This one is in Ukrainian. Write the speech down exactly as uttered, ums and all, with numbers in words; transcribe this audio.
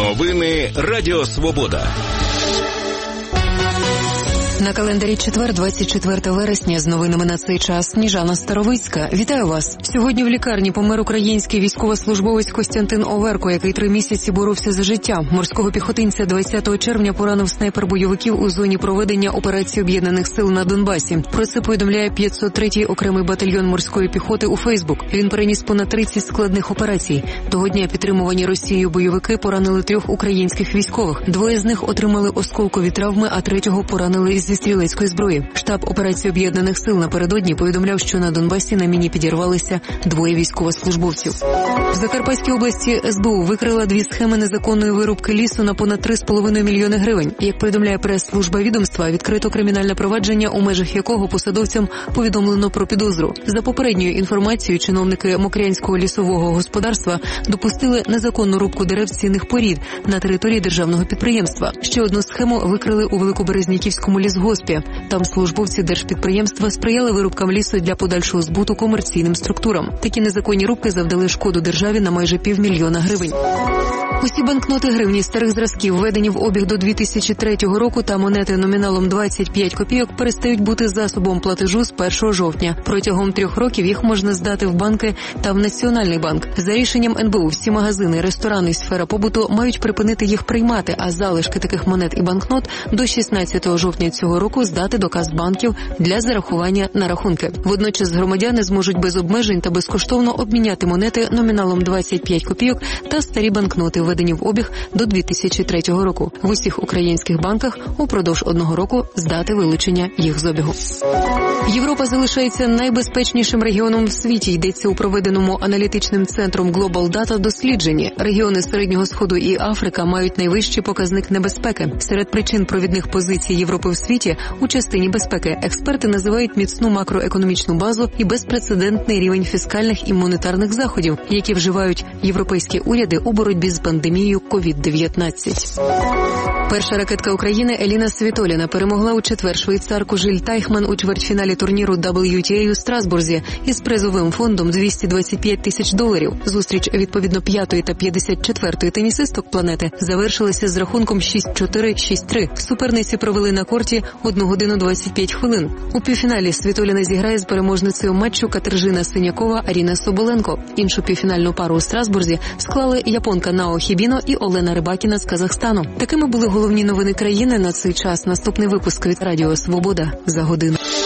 Новини Радіо Свобода. На календарі четвер, двадцять четвертого вересня, з новинами на цей час Сніжана Старовицька. Вітаю вас. Сьогодні в лікарні помер український військовослужбовець Костянтин Оверко, який три місяці боровся за життя. Морського піхотинця двадцятого червня поранив снайпер бойовиків у зоні проведення операції Об'єднаних сил на Донбасі. Про це повідомляє п'ятсот третій окремий батальйон морської піхоти у Фейсбук. Він переніс понад тридцять складних операцій. Того дня підтримувані Росією бойовики поранили трьох українських військових. Двоє з них отримали осколкові травми, а третього поранили зі стрілецької зброї. Штаб операції Об'єднаних сил напередодні повідомляв, що на Донбасі на міні підірвалися двоє військовослужбовців. В Закарпатській області ес бе у викрила дві схеми незаконної вирубки лісу на понад три з половиною мільйони гривень. Як повідомляє прес-служба відомства, відкрито кримінальне провадження, у межах якого посадовцям повідомлено про підозру. За попередньою інформацією, чиновники Мокрянського лісового господарства допустили незаконну рубку дерев з цінних порід на території державного підприємства. Ще одну схему викрили у Великоберезняківському лісгоспі. Там службовці держпідприємства сприяли вирубкам лісу для подальшого збуту комерційним структурам. Такі незаконні рубки завдали шкоду державі на майже півмільйона гривень. Усі банкноти гривні старих зразків, введені в обіг до дві тисячі третього року, та монети номіналом двадцять п'ять копійок перестають бути засобом платежу з першого жовтня. Протягом трьох років їх можна здати в банки та в Національний банк. За рішенням ен бе у всі магазини, ресторани і сфера побуту мають припинити їх приймати, а залишки таких монет і банкнот до шістнадцятого жовтня цього року здати до кас банків для зарахування на рахунки. Водночас громадяни зможуть без обмежень та безкоштовно обміняти монети номіналом двадцять п'ять копійок та старі банкноти, введені в обіг до дві тисячі третього року. В усіх українських банках упродовж одного року здати вилучення їх з обігу. Європа залишається найбезпечнішим регіоном в світі, йдеться у проведеному аналітичним центром Global Data дослідженні. Регіони Середнього Сходу і Африка мають найвищий показник небезпеки. Серед причин провідних позицій Європи в світі у частині безпеки експерти називають міцну макроекономічну базу і безпрецедентний рівень фіскальних і монетарних заходів, які вживають європейські уряди у боротьбі з пандемією ковід дев'ятнадцять. Перша ракетка України Еліна Світоліна перемогла у четвер швейцарку Жиль Тайхман у чвертьфіналі турніру дабл ю ті ей у Страсбурзі із призовим фондом двісті двадцять п'ять тисяч доларів. Зустріч відповідно п'ятої та п'ятдесят четвертої тенісисток планети завершилася з рахунком шість чотири - шість три. Суперниці провели на корті одну годину двадцять п'ять хвилин. У півфіналі Світоліна зіграє з переможницею матчу Катержина Синякова Аріна Соболенко. Іншу півфінальну пару у Страсбурзі склали японка Нао Хібіно і Олена Рибакіна з Казахстану. Такими були головні новини країни на цей час. Наступний випуск від Радіо Свобода за годину.